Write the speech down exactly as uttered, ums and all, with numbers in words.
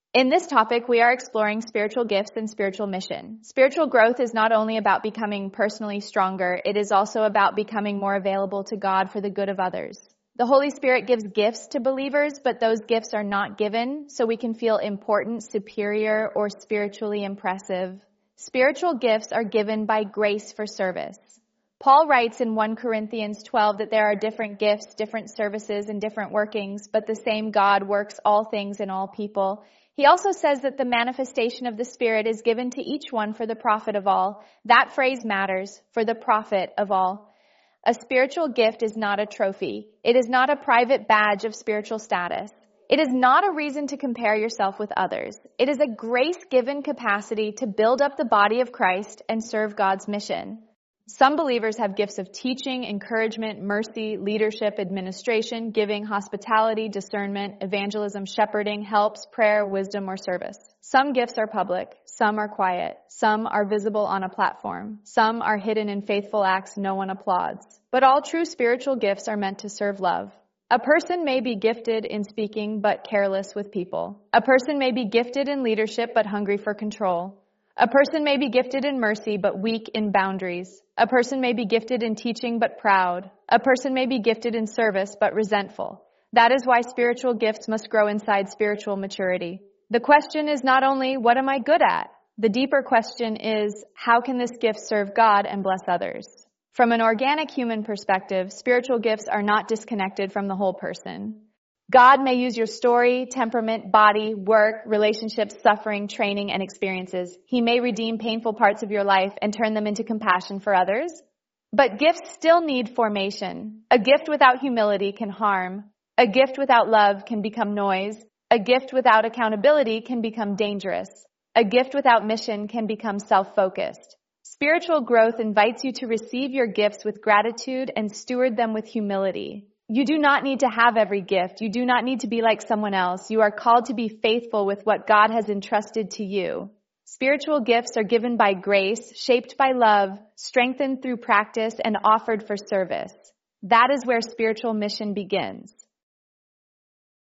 In this topic, we are exploring spiritual gifts and spiritual mission. Spiritual growth is not only about becoming personally stronger, it is also about becoming more available to God for the good of others. The Holy Spirit gives gifts to believers, but those gifts are not given so we can feel important, superior, or spiritually impressive. Spiritual gifts are given by grace for service. Paul writes in First Corinthians twelve that there are different gifts, different services, and different workings, but the same God works all things in all people. He also says that the manifestation of the Spirit is given to each one for the profit of all. That phrase matters, for the profit of all. A spiritual gift is not a trophy. It is not a private badge of spiritual status. It is not a reason to compare yourself with others. It is a grace-given capacity to build up the body of Christ and serve God's mission. Some believers have gifts of teaching, encouragement, mercy, leadership, administration, giving, hospitality, discernment, evangelism, shepherding, helps, prayer, wisdom, or service. Some gifts are public. Some are quiet. Some are visible on a platform. Some are hidden in faithful acts no one applauds. But all true spiritual gifts are meant to serve love. A person may be gifted in speaking but careless with people. A person may be gifted in leadership but hungry for control. A person may be gifted in mercy but weak in boundaries. A person may be gifted in teaching but proud. A person may be gifted in service but resentful. That is why spiritual gifts must grow inside spiritual maturity. The question is not only, what am I good at? The deeper question is, how can this gift serve God and bless others? From an organic human perspective, spiritual gifts are not disconnected from the whole person. God may use your story, temperament, body, work, relationships, suffering, training, and experiences. He may redeem painful parts of your life and turn them into compassion for others. But gifts still need formation. A gift without humility can harm. A gift without love can become noise. A gift without accountability can become dangerous. A gift without mission can become self-focused. Spiritual growth invites you to receive your gifts with gratitude and steward them with humility. You do not need to have every gift. You do not need to be like someone else. You are called to be faithful with what God has entrusted to you. Spiritual gifts are given by grace, shaped by love, strengthened through practice, and offered for service. That is where spiritual mission begins.